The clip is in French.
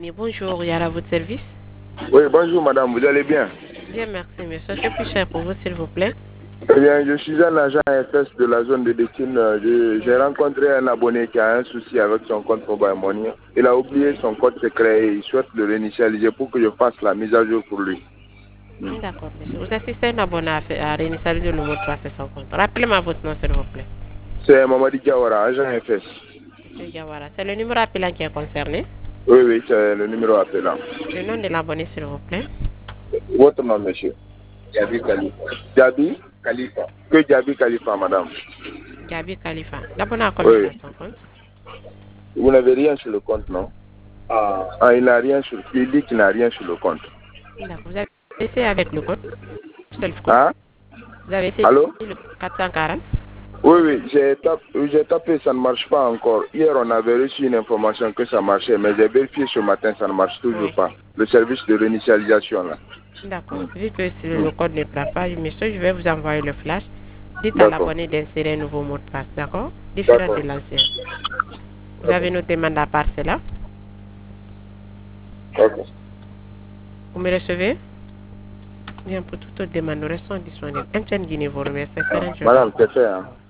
Bonjour, Yara, à votre service. Oui, bonjour madame, vous allez bien? Bien, merci, monsieur. Que puis-je faire pour vous, s'il vous plaît? Eh bien, je suis un agent FS de la zone de Détine. J'ai rencontré un abonné qui a un souci avec son compte Mobile Money. Il a oublié son code secret et il souhaite le réinitialiser pour que je fasse la mise à jour pour lui. D'accord, monsieur. Vous assistez un abonné à réinitialiser le mot de passe de son compte. Rappelez-moi votre nom, s'il vous plaît. C'est Mamadi Diawara, agent FS. Monsieur Gawara, c'est le numéro appelant qui est concerné. Oui, oui, c'est le numéro appelant. Le nom de l'abonné, s'il vous plaît. Votre nom, monsieur? Diaby Khalifa. Diaby Khalifa. Que Diaby Khalifa, madame? Gabi Khalifa. L'abonné a combien Oui. dans son compte? Vous n'avez rien sur le compte, non? Ah, il n'a rien sur. Il dit qu'il n'a rien sur le compte. D'accord. Vous avez essayé avec le code? Hein? Vous avez essayé Allô? le 440? Oui, oui, j'ai tapé, ça ne marche pas encore. Hier, on avait reçu une information que ça marchait, mais j'ai vérifié ce matin, ça ne marche toujours Oui. pas. Le service de réinitialisation, là. D'accord. Vu que si le code ne prend pas, monsieur, je vais vous envoyer le flash. Dites à D'accord. l'abonné d'insérer un nouveau mot de passe, d'accord? Différent D'accord. de l'ancien. Vous avez noté mandat par cela? D'accord. Vous me recevez? Bien, pour toute autre demande, nous restons disponibles. MTN Guinée vous remercie. Excellente journée. Madame, c'est fait, hein?